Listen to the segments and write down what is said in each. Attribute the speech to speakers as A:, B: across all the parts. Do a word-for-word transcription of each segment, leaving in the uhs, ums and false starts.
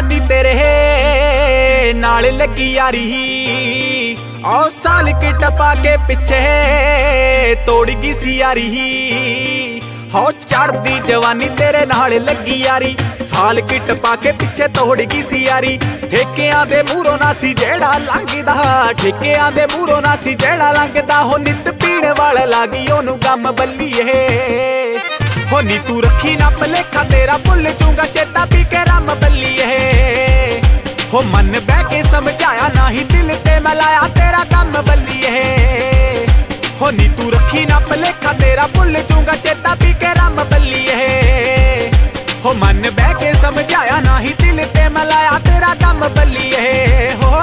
A: जवानी तेरे नाल लगी यारी ओ साल के टपा के पिछे तोड़ गई सी यारी हो चढ़दी जवानी तेरे नाल लगी यारी साल की टपा के पिछे तोड़ गई सी यारी ठेकियां दे मूरों ना सी जेड़ा लंघदा ठेकियां दे मूरों ना सी जेड़ा लंघदा हो नित पीण वाले लागी ओनू गम बल्लीए हो नी तू रखी ना भलेखा तेरा भुल जूंगा चेता पी के रम बल्लीए हो मन बह के समझाया ना ही दिल ते मिलाया तेरा गम बल्लीए हो नी तू रखी ना भलेखा तेरा भुल जूंगा चेता पी के रम बल्लीए हो मन बह के समझाया ना ही दिल ते मिलाया तेरा गम बल्लीए हो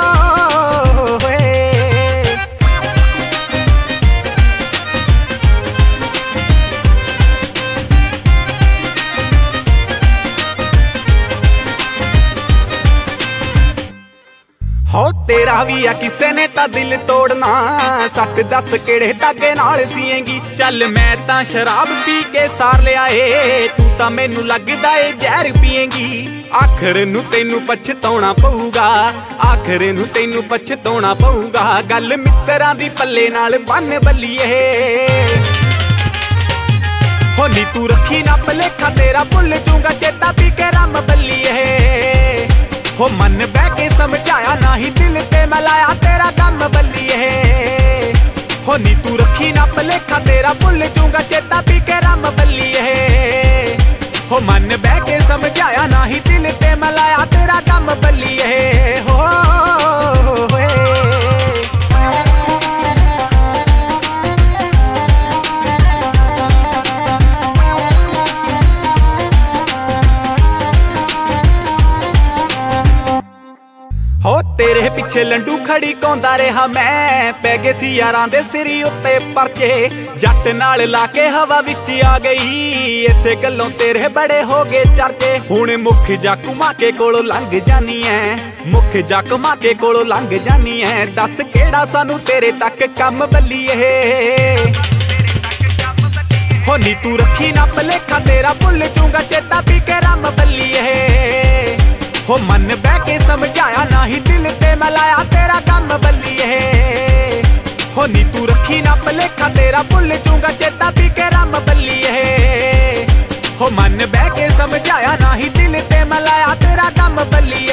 A: हो तेरा भी आ किसे ने ता दिल तोड़ना सट दस केड़े धागे नाल सीएंगी चल मैं ता शराब पी के सार लिया ए तू ता मैनू लगदा ए जहर पिएंगी आखिर नू तैनू पछताउणा पऊगा आखिर नू तैनू पछताउणा पऊगा गल मित्तरां दी पल्ले नाल बन बल्लीए हो नी तू रखी ना भलेखा तेरा भुल जूंगा चेता पी के रम बल्लीए हो मन बह के समझाया ना ही दिल ते मिलाया तेरा गम बल्लीए हो नी तू रखी ना भलेखा तेरा भुल जूंगा चेता पी के रम बल्लीए हो मन बह के समझाया ना ही दिल ते मिलाया तेरा गम बल्लीए हो हो तेरे पिछे लंडू खड़ी कौंदा रहा मैं पै गए सी यारां दे सिरी उत्ते परचे जट नाल लाके हवा विच आ गई इसे गल्लों तेरे बड़े हो गए चर्चे हुण मुख जा घुमाके कोलों लंघ जानी है मुख जा घुमाके कोलों लंघ जानी है दस केड़ा सानू तेरे तक कम बल्लीए हो नी तू रखी ना भलेखा तेरा भुल जूंगा चेता पी के रम बल्लीए हो मन बह के समझाया ना ही दिल ते मिलाया तेरा गम बल्लीए हो नी तू रखी ना भलेखा तेरा भुल जूंगा चेता पी के रम बल्लीए हो मन बह के समझाया ना ही दिल ते मिलाया तेरा गम बल्लीए